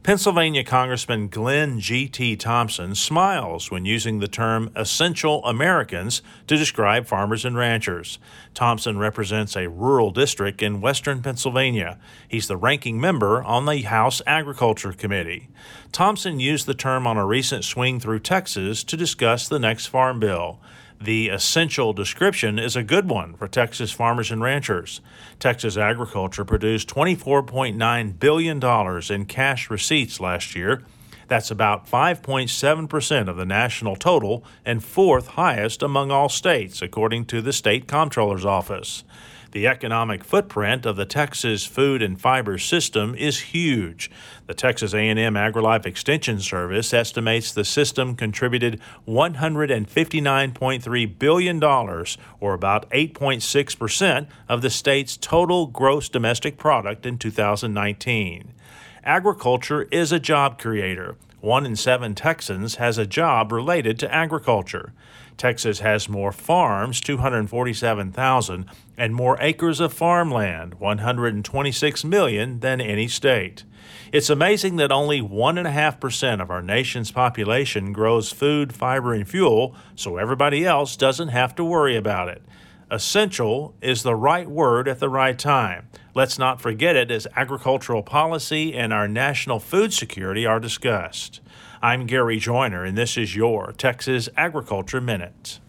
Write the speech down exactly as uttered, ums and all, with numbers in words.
Pennsylvania Congressman Glenn G T. Thompson smiles when using the term essential Americans to describe farmers and ranchers. Thompson represents a rural district in western Pennsylvania. He's the ranking member on the House Agriculture Committee. Thompson used the term on a recent swing through Texas to discuss the next farm bill. The essential description is a good one for Texas farmers and ranchers. Texas agriculture produced twenty-four point nine billion dollars in cash receipts last year. That's about five point seven percent of the national total and fourth highest among all states, according to the state comptroller's office. The economic footprint of the Texas food and fiber system is huge. The Texas A and M AgriLife Extension Service estimates the system contributed one hundred fifty-nine point three billion dollars, or about eight point six percent of the state's total gross domestic product in two thousand nineteen. Agriculture is a job creator. One in seven Texans has a job related to agriculture. Texas has more farms, two hundred forty-seven thousand, and more acres of farmland, one hundred twenty-six million, than any state. It's amazing that only one point five percent of our nation's population grows food, fiber, and fuel, so everybody else doesn't have to worry about it. Essential is the right word at the right time. Let's not forget it as agricultural policy and our national food security are discussed. I'm Gary Joyner, and this is your Texas Agriculture Minute.